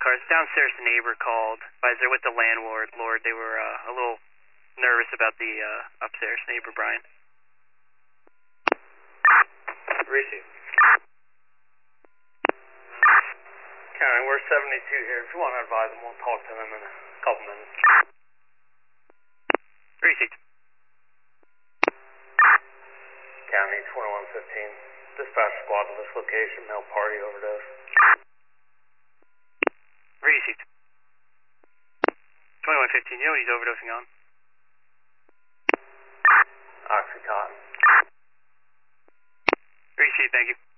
cars. Downstairs, the neighbor called. They're with the landlord. They were a little nervous about the upstairs neighbor, Brian. Receive. County, we're 72 here. If you want to advise them, we'll talk to them in a couple minutes. Receive. County 2115. Dispatch squad to this location, male party overdose. Received. 2115, you know what he's overdosing on? Oxycontin. Received, thank you.